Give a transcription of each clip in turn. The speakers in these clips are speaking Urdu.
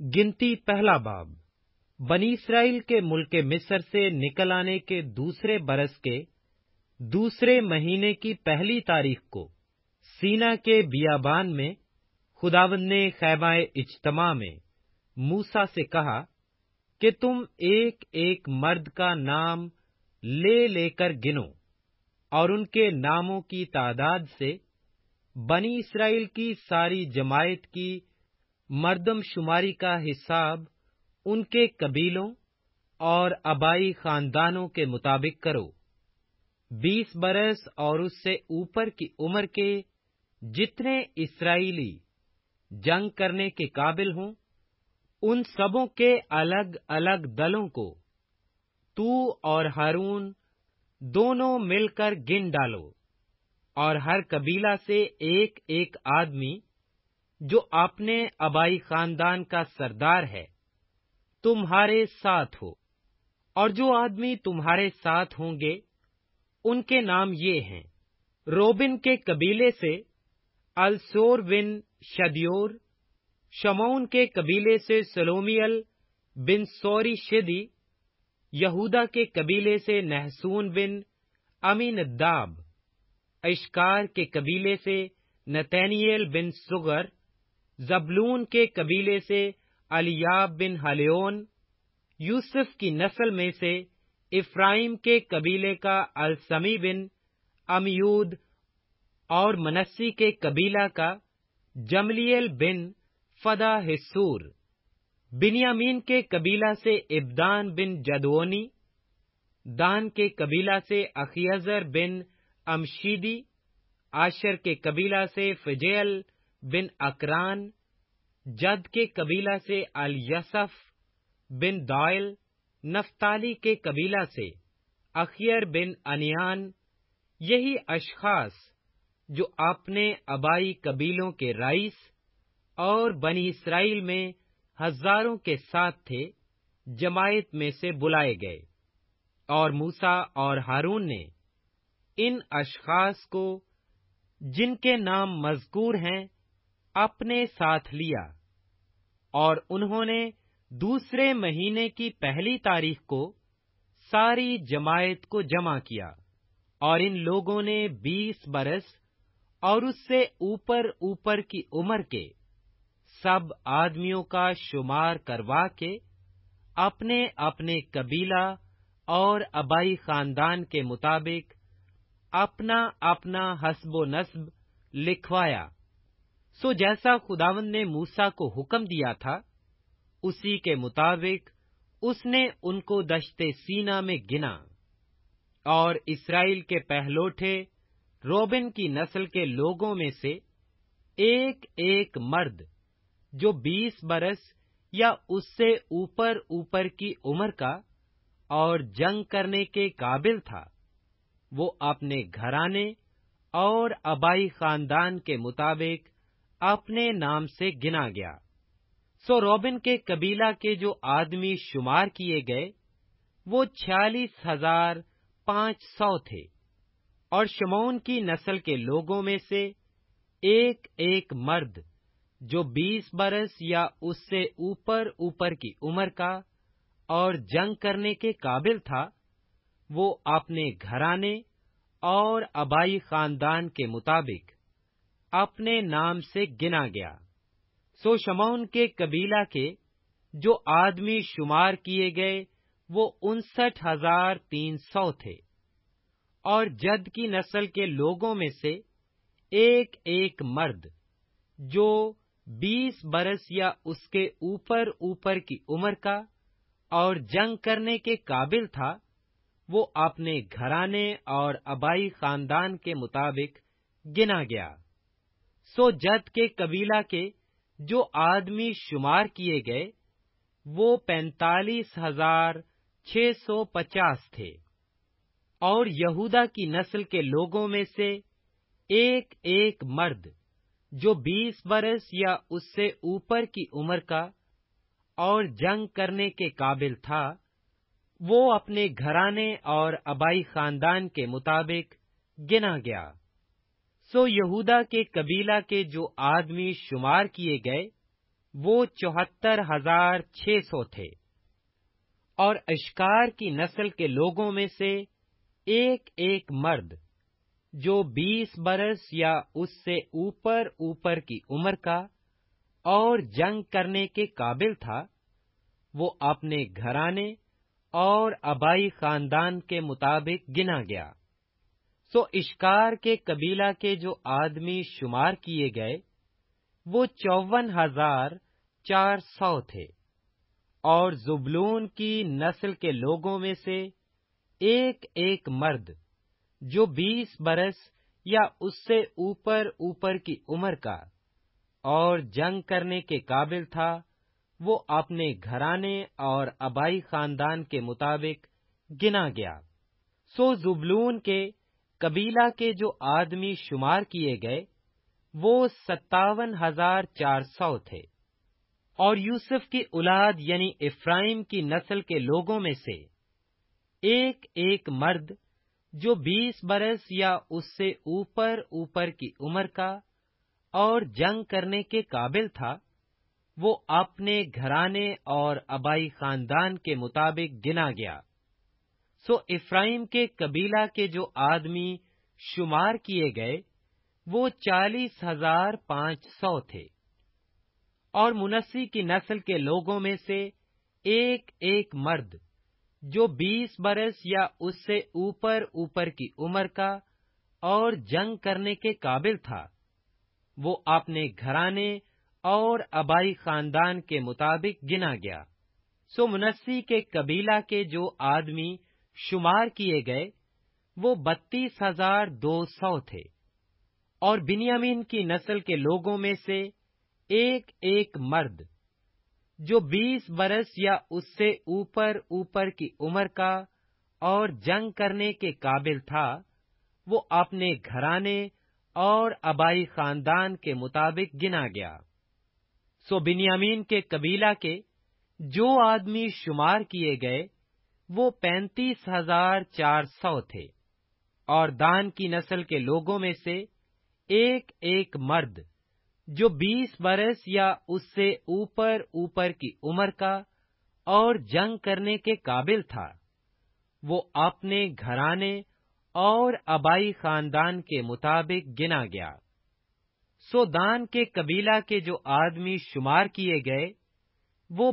گنتی پہلا باب۔ بنی اسرائیل کے ملک مصر سے نکل آنے کے دوسرے برس کے دوسرے مہینے کی پہلی تاریخ کو سینا کے بیابان میں خداوند نے خیمہ اجتماع میں موسیٰ سے کہا کہ تم ایک ایک مرد کا نام لے لے کر گنو، اور ان کے ناموں کی تعداد سے بنی اسرائیل کی ساری جماعت کی مردم شماری کا حساب ان کے قبیلوں اور آبائی خاندانوں کے مطابق کرو۔ 20 برس اور اس سے اوپر کی عمر کے جتنے اسرائیلی جنگ کرنے کے قابل ہوں، ان سبوں کے الگ الگ دلوں کو تو اور ہارون دونوں مل کر گن ڈالو، اور ہر قبیلہ سے ایک ایک آدمی جو اپنے آبائی خاندان کا سردار ہے تمہارے ساتھ ہو۔ اور جو آدمی تمہارے ساتھ ہوں گے ان کے نام یہ ہیں: روبن کے قبیلے سے السور بن شدیور، شمعون کے قبیلے سے سلومیل بن سوری شدی، یہودا کے قبیلے سے نحسون بن امیناداب، اشکار کے قبیلے سے نتنیل بن سگر، زبلون کے قبیلے سے الیاب بن ہلیون، یوسف کی نسل میں سے افرائیم کے قبیلے کا السمی بن عمیود، اور منسی کے قبیلہ کا جملیل بن فدا حسور، بنیامین کے قبیلہ سے ابدان بن جدعونی، دان کے قبیلہ سے اخیعزر بن امشیدی، آشر کے قبیلہ سے فجیل بن اکران، جد کے قبیلہ سے الیسف بن دائل، نفتالی کے قبیلہ سے اخیر بن انیان۔ یہی اشخاص جو اپنے آبائی قبیلوں کے رئیس اور بنی اسرائیل میں ہزاروں کے ساتھ تھے، جماعت میں سے بلائے گئے، اور موسیٰ اور ہارون نے ان اشخاص کو جن کے نام مذکور ہیں اپنے ساتھ لیا، اور انہوں نے دوسرے مہینے کی پہلی تاریخ کو ساری جماعت کو جمع کیا، اور ان لوگوں نے 20 برس اور اس سے اوپر اوپر کی عمر کے سب آدمیوں کا شمار کروا کے اپنے اپنے قبیلہ اور آبائی خاندان کے مطابق اپنا اپنا حسب و نسب لکھوایا۔ سو جیسا خداوند نے موسیٰ کو حکم دیا تھا اسی کے مطابق اس نے ان کو دشت سینا میں گنا، اور اسرائیل کے پہلوٹے روبن کی نسل کے لوگوں میں سے ایک ایک مرد جو 20 برس یا اس سے اوپر اوپر کی عمر کا اور جنگ کرنے کے قابل تھا، وہ اپنے گھرانے اور آبائی خاندان کے مطابق اپنے نام سے گنا گیا۔ سو روبن کے قبیلہ کے جو آدمی شمار کیے گئے وہ 46,500 تھے، اور شمعون کی نسل کے لوگوں میں سے ایک ایک مرد جو 20 برس یا اس سے اوپر اوپر کی عمر کا اور جنگ کرنے کے قابل تھا، وہ اپنے گھرانے اور آبائی خاندان کے مطابق اپنے نام سے گنا گیا۔ سو شمعون کے قبیلہ کے جو آدمی شمار کیے گئے وہ 59,300 تھے، اور جد کی نسل کے لوگوں میں سے ایک ایک مرد جو 20 برس یا اس کے اوپر اوپر کی عمر کا اور جنگ کرنے کے قابل تھا، وہ اپنے گھرانے اور آبائی خاندان کے مطابق گنا گیا۔ سو جد کے قبیلہ کے جو آدمی شمار کیے گئے وہ 45,650 تھے، اور یہودا کی نسل کے لوگوں میں سے ایک ایک مرد جو 20 برس یا اس سے اوپر کی عمر کا اور جنگ کرنے کے قابل تھا، وہ اپنے گھرانے اور آبائی خاندان کے مطابق گنا گیا۔ سو یہودا کے قبیلہ کے جو آدمی شمار کیے گئے وہ 74,600 تھے۔ اور اشکار کی نسل کے لوگوں میں سے ایک ایک مرد جو 20 برس یا اس سے اوپر کی عمر کا اور جنگ کرنے کے قابل تھا، وہ اپنے گھرانے اور آبائی خاندان کے مطابق گنا گیا۔ سو اشکار کے قبیلہ کے جو آدمی شمار کیے گئے وہ 54,400 تھے۔ اور زبلون کی نسل کے لوگوں میں سے ایک ایک مرد جو 20 برس یا اس سے اوپر کی عمر کا اور جنگ کرنے کے قابل تھا، وہ اپنے گھرانے اور آبائی خاندان کے مطابق گنا گیا۔ سو زبلون کے قبیلہ کے جو آدمی شمار کیے گئے وہ 57,400 تھے۔ اور یوسف کی اولاد یعنی افرائیم کی نسل کے لوگوں میں سے ایک ایک مرد جو 20 برس یا اس سے اوپر کی عمر کا اور جنگ کرنے کے قابل تھا، وہ اپنے گھرانے اور آبائی خاندان کے مطابق گنا گیا۔ سو افرائیم کے قبیلہ کے جو آدمی شمار کیے گئے وہ 40,500 تھے۔ اور منسی کی نسل کے لوگوں میں سے ایک ایک مرد جو 20 برس یا اس سے اوپر کی عمر کا اور جنگ کرنے کے قابل تھا، وہ اپنے گھرانے اور آبائی خاندان کے مطابق گنا گیا۔ سو منسی کے قبیلہ کے جو آدمی شمار کیے گئے وہ 32,200 تھے۔ اور بنیامین کی نسل کے لوگوں میں سے ایک ایک مرد جو 20 برس یا اس سے اوپر کی عمر کا اور جنگ کرنے کے قابل تھا، وہ اپنے گھرانے اور آبائی خاندان کے مطابق گنا گیا۔ سو بنیامین کے قبیلہ کے جو آدمی شمار کیے گئے وہ 35,400 تھے۔ اور دان کی نسل کے لوگوں میں سے ایک ایک مرد جو 20 برس یا اس سے اوپر کی عمر کا اور جنگ کرنے کے قابل تھا، وہ اپنے گھرانے اور آبائی خاندان کے مطابق گنا گیا۔ سو دان کے قبیلہ کے جو آدمی شمار کیے گئے وہ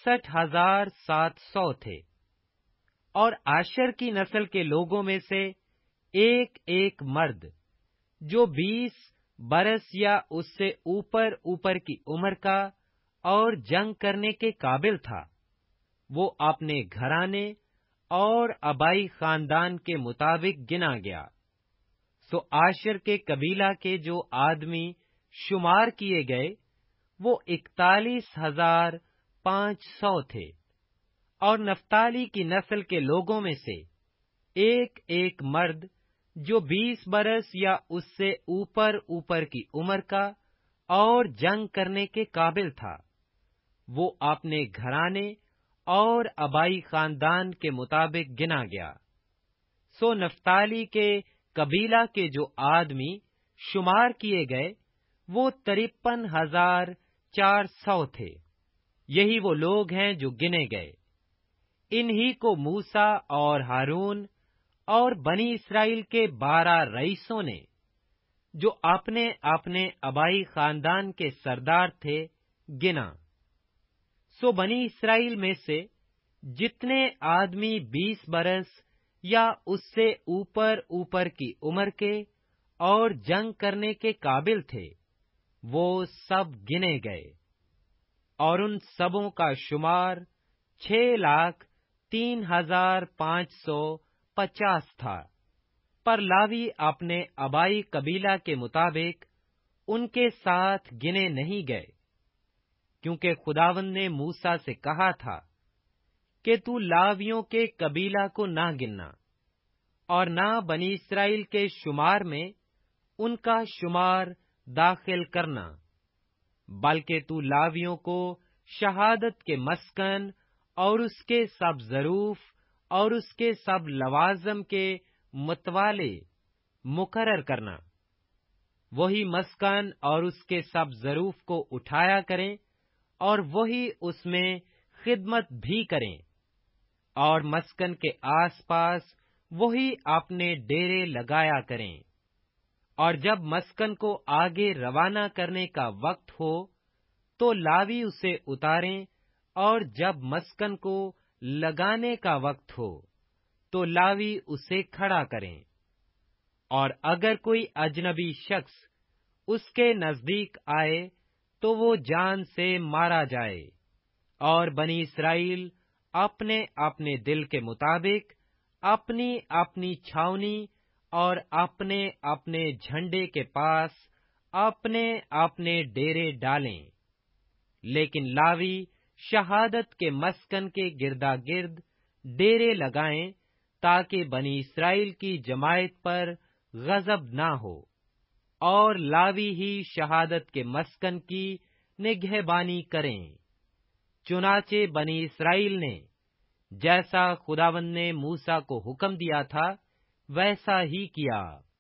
62,700 تھے۔ اور آشر کی نسل کے لوگوں میں سے ایک ایک مرد جو 20 برس یا اس سے اوپر کی عمر کا اور جنگ کرنے کے قابل تھا، وہ اپنے گھرانے اور آبائی خاندان کے مطابق گنا گیا۔ سو آشر کے قبیلہ کے جو آدمی شمار کیے گئے وہ 41,500 تھے۔ اور نفتالی کی نسل کے لوگوں میں سے ایک ایک مرد جو 20 برس یا اس سے اوپر کی عمر کا اور جنگ کرنے کے قابل تھا، وہ اپنے گھرانے اور آبائی خاندان کے مطابق گنا گیا۔ سو نفتالی کے قبیلہ کے جو آدمی شمار کیے گئے وہ 53,400 تھے۔ یہی وہ لوگ ہیں جو گنے گئے۔ انہی کو موسیٰ اور ہارون اور بنی اسرائیل کے 12 رئیسوں نے جو اپنے اپنے آبائی خاندان کے سردار تھے گنا۔ سو بنی اسرائیل میں سے جتنے آدمی 20 برس یا اس سے اوپر کی عمر کے اور جنگ کرنے کے قابل تھے وہ سب گنے گئے۔ اور ان سبوں کا شمار 6,03,550 تھا۔ پر لاوی اپنے آبائی قبیلہ کے مطابق ان کے ساتھ گنے نہیں گئے، کیونکہ خداوند نے موسیٰ سے کہا تھا کہ تو لاویوں کے قبیلہ کو نہ گننا اور نہ بنی اسرائیل کے شمار میں ان کا شمار داخل کرنا، بلکہ تو لاویوں کو شہادت کے مسکن اور اس کے سب ظروف اور اس کے سب لوازم کے متوالے مقرر کرنا۔ وہی مسکن اور اس کے سب ظروف کو اٹھایا کریں اور وہی اس میں خدمت بھی کریں، اور مسکن کے آس پاس وہی اپنے ڈیرے لگایا کریں۔ اور جب مسکن کو آگے روانہ کرنے کا وقت ہو تو لاوی اسے اتاریں، اور جب مسکن کو لگانے کا وقت ہو تو لاوی اسے کھڑا کریں۔ اور اگر کوئی اجنبی شخص اس کے نزدیک آئے تو وہ جان سے مارا جائے، اور بنی اسرائیل اپنے اپنے دل کے مطابق اپنی اپنی چھاونی اور اپنے اپنے جھنڈے کے پاس اپنے اپنے ڈیرے ڈالیں، لیکن لاوی شہادت کے مسکن کے گردا گرد ڈیرے لگائیں، تاکہ بنی اسرائیل کی جماعت پر غضب نہ ہو، اور لاوی ہی شہادت کے مسکن کی نگہبانی کریں۔ چنانچہ بنی اسرائیل نے جیسا خداوند نے موسیٰ کو حکم دیا تھا ویسا ہی کیا۔